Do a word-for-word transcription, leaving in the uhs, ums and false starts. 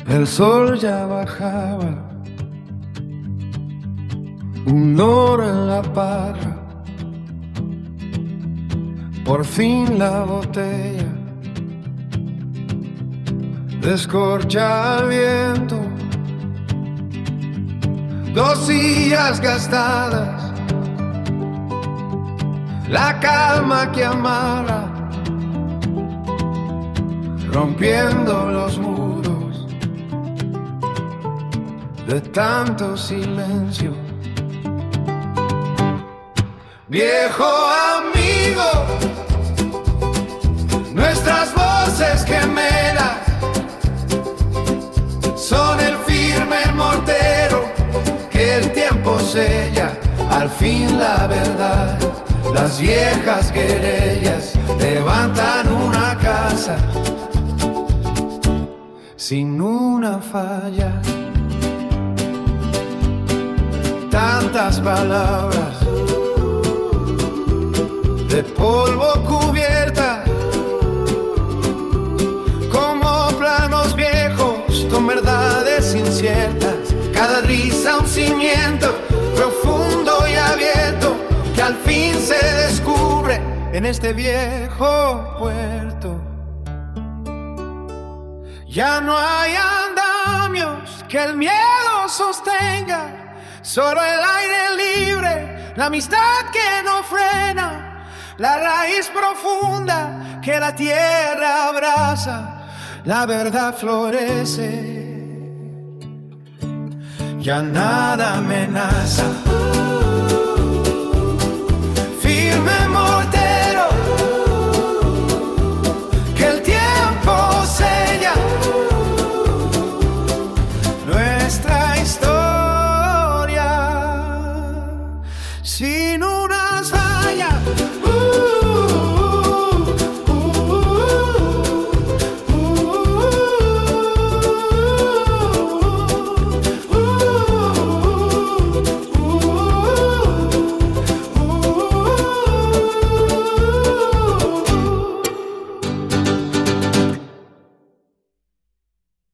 El sol ya bajaba, un loro en la parra, por fin la botella descorcha el viento. Dos sillas gastadas, la calma que amarra, rompiendo los muros de tanto silencio. Viejo amigo, nuestras voces gemelas son el firme mortero que el tiempo sella. Al fin la verdad, las viejas querellas levantan una casa sin una falla. Tantas palabras de polvo cubiertas, como planos viejos con verdades inciertas. Cada risa un cimiento profundo y abierto que al fin se descubre en este viejo puerto. Ya no hay andamios que el miedo sostenga, solo el aire libre, la amistad que no frena, la raíz profunda que la tierra abraza. La verdad florece, ya nada amenaza. Firme mortero que el tiempo sella nuestra historia sin unas fallas.